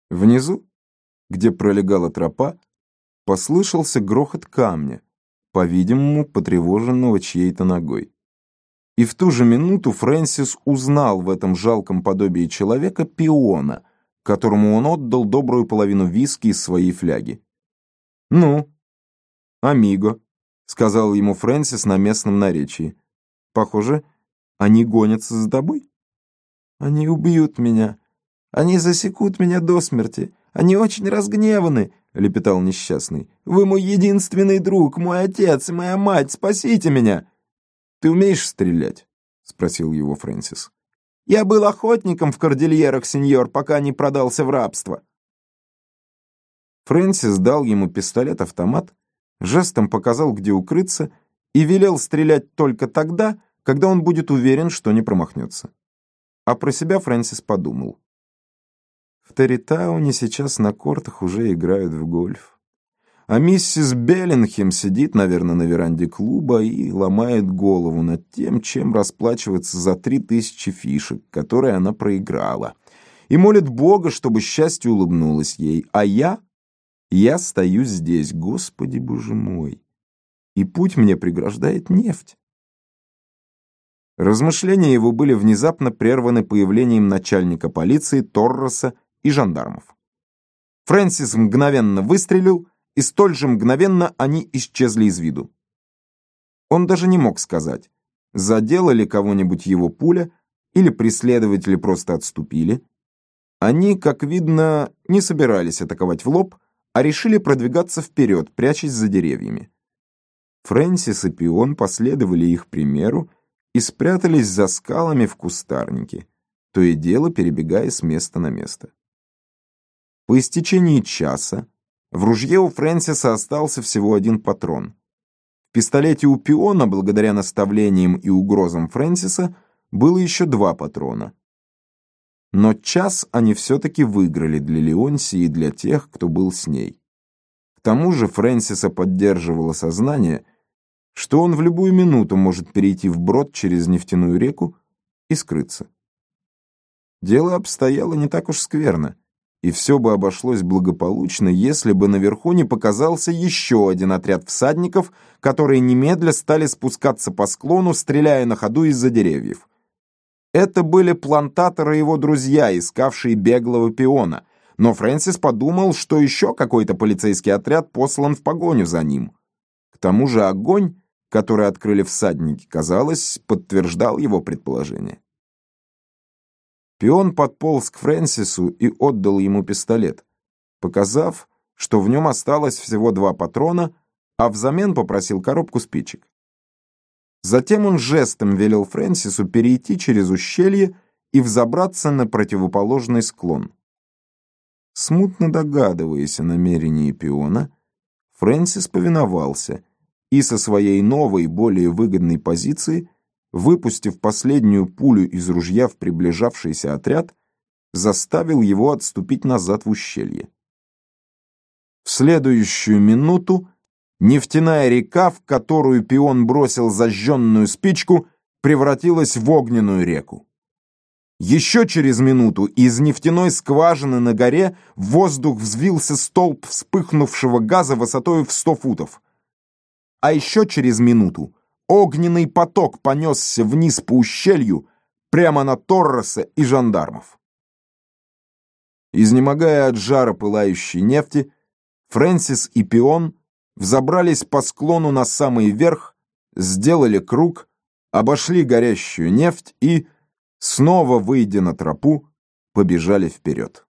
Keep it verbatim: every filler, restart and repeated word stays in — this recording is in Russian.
Внизу, где пролегала тропа, послышался грохот камня, по-видимому, потревоженного чьей-то ногой. И в ту же минуту Фрэнсис узнал в этом жалком подобии человека пиона, которому он отдал добрую половину виски из своей фляги. «Ну, амиго», — сказал ему Фрэнсис на местном наречии. «Похоже, они гонятся за тобой». «Они убьют меня. Они засекут меня до смерти. Они очень разгневаны», — лепетал несчастный. «Вы мой единственный друг, мой отец и моя мать. Спасите меня!» «Ты умеешь стрелять?» — спросил его Фрэнсис. «Я был охотником в Кордильерах, сеньор, пока не продался в рабство». Фрэнсис дал ему пистолет-автомат, жестом показал, где укрыться, и велел стрелять только тогда, когда он будет уверен, что не промахнется. А про себя Фрэнсис подумал. В Тарритауне сейчас на кортах уже играют в гольф. А миссис Беллингем сидит, наверное, на веранде клуба и ломает голову над тем, чем расплачиваться за три тысячи фишек, которые она проиграла. И молит Бога, чтобы счастье улыбнулось ей. А я... Я стою здесь, Господи Боже мой, и путь мне преграждает нефть. Размышления его были внезапно прерваны появлением начальника полиции, Торреса и жандармов. Фрэнсис мгновенно выстрелил, и столь же мгновенно они исчезли из виду. Он даже не мог сказать, задела ли кого-нибудь его пуля, или преследователи просто отступили. Они, как видно, не собирались атаковать в лоб, а решили продвигаться вперед, прячась за деревьями. Фрэнсис и пион последовали их примеру и спрятались за скалами в кустарнике, то и дело перебегая с места на место. По истечении часа в ружье у Фрэнсиса остался всего один патрон. В пистолете у пиона, благодаря наставлениям и угрозам Фрэнсиса, было еще два патрона. Но час они все-таки выиграли для Леонсии и для тех, кто был с ней. К тому же Фрэнсиса поддерживало сознание, что он в любую минуту может перейти вброд через нефтяную реку и скрыться. Дело обстояло не так уж скверно, и все бы обошлось благополучно, если бы наверху не показался еще один отряд всадников, которые немедля стали спускаться по склону, стреляя на ходу из-за деревьев. Это были плантаторы и его друзья, искавшие беглого пиона, но Фрэнсис подумал, что еще какой-то полицейский отряд послан в погоню за ним. К тому же огонь, который открыли всадники, казалось, подтверждал его предположение. Пион подполз к Фрэнсису и отдал ему пистолет, показав, что в нем осталось всего два патрона, а взамен попросил коробку спичек. Затем он жестом велел Фрэнсису перейти через ущелье и взобраться на противоположный склон. Смутно догадываясь о намерении пиона, Фрэнсис повиновался и со своей новой, более выгодной позиции, выпустив последнюю пулю из ружья в приближавшийся отряд, заставил его отступить назад в ущелье. В следующую минуту нефтяная река, в которую пион бросил зажженную спичку, превратилась в огненную реку. Еще через минуту из нефтяной скважины на горе в воздух взвился столб вспыхнувшего газа высотой в сто футов. А еще через минуту огненный поток понесся вниз по ущелью прямо на Торреса и жандармов. Изнемогая от жара пылающей нефти, Фрэнсис и пион взобрались по склону на самый верх, сделали круг, обошли горящую нефть и, снова выйдя на тропу, побежали вперед.